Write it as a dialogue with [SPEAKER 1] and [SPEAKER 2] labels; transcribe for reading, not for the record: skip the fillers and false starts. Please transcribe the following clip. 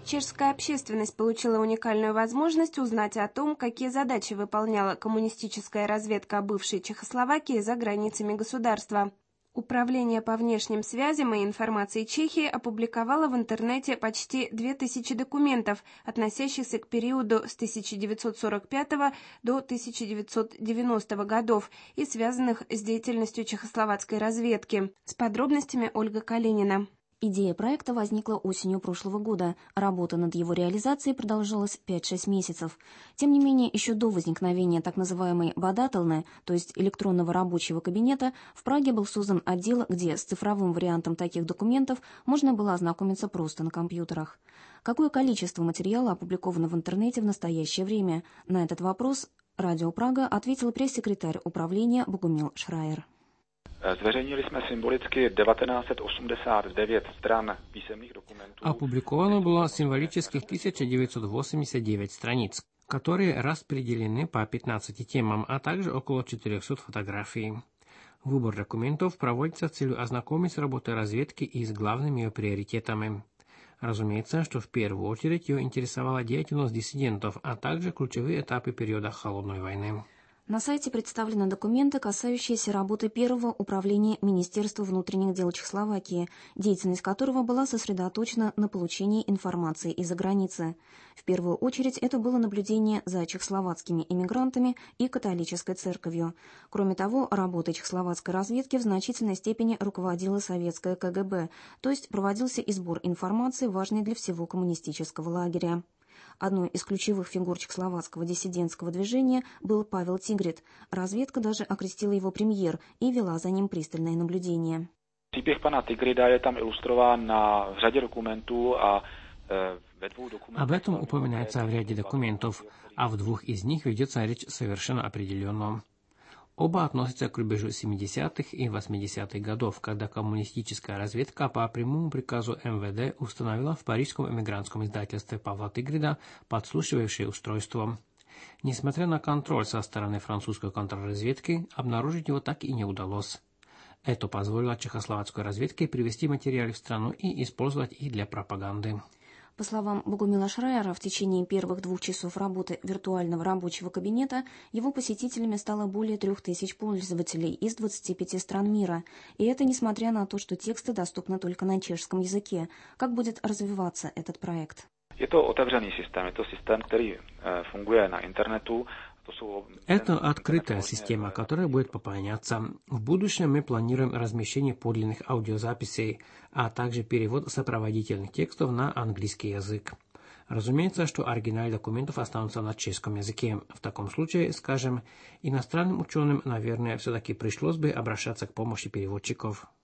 [SPEAKER 1] Чешская общественность получила уникальную возможность узнать о том, какие задачи выполняла коммунистическая разведка бывшей Чехословакии за границами государства. Управление по внешним связям и информации Чехии опубликовало в интернете почти 2000 документов, относящихся к периоду с 1945 до 1990 годов и связанных с деятельностью чехословацкой разведки. С подробностями Ольга Калинина.
[SPEAKER 2] Идея проекта возникла осенью прошлого года. Работа над его реализацией продолжалась 5-6 месяцев. Тем не менее, еще до возникновения так называемой «бадателны», то есть электронного рабочего кабинета, в Праге был создан отдел, где с цифровым вариантом таких документов можно было ознакомиться просто на компьютерах. Какое количество материала опубликовано в интернете в настоящее время? На этот вопрос Радио Прага ответил пресс-секретарь управления Богумил Шрайер.
[SPEAKER 3] Zveřejnili jsme symbolicky 1989 stran písemných dokumentů.
[SPEAKER 4] Опубликовано было символических 1989 страниц, которые распределены по 15 темам, а также около 400 фотографий. Выбор документов проводится с целью ознакомить с работой разведки и с главными ее приоритетами. Разумеется, что в первую очередь ее интересовала деятельность диссидентов, а также ключевые этапы периода Холодной войны.
[SPEAKER 2] На сайте представлены документы, касающиеся работы первого управления Министерства внутренних дел Чехословакии, деятельность которого была сосредоточена на получении информации из-за границы. В первую очередь это было наблюдение за чехословацкими иммигрантами и католической церковью. Кроме того, работой чехословацкой разведки в значительной степени руководила советская КГБ, то есть проводился и сбор информации, важной для всего коммунистического лагеря. Одной из ключевых фигур чехословацкого диссидентского движения был Павел Тигрит. Разведка даже окрестила его премьер и вела за ним пристальное наблюдение.
[SPEAKER 3] Příběh pana Tigrida je tam ilustrován na řadě dokumentů a ve dvou dokumentech.
[SPEAKER 4] Об этом упоминается в ряде документов, а в двух из них ведется речь совершенно определенно. Оба относятся к рубежу 70-х и 80-х годов, когда коммунистическая разведка по прямому приказу МВД установила в парижском эмигрантском издательстве Павла Тигрида подслушивающее устройство. Несмотря на контроль со стороны французской контрразведки, обнаружить его так и не удалось. Это позволило чехословацкой разведке привезти материалы в страну и использовать их для пропаганды.
[SPEAKER 2] По словам Богумила Шрайера, в течение первых 2 часов работы виртуального рабочего кабинета его посетителями стало более 3000 пользователей из 25 стран мира. И это несмотря на то, что тексты доступны только на чешском языке. Как будет развиваться этот проект?
[SPEAKER 3] Je to otevřený systém, je to systém, který funguje na internetu.
[SPEAKER 4] Это открытая система, которая будет пополняться. В будущем мы планируем размещение подлинных аудиозаписей, а также перевод сопроводительных текстов на английский язык. Разумеется, что оригиналы документов останутся на чешском языке. В таком случае, скажем, иностранным ученым, наверное, все-таки пришлось бы обращаться к помощи переводчиков.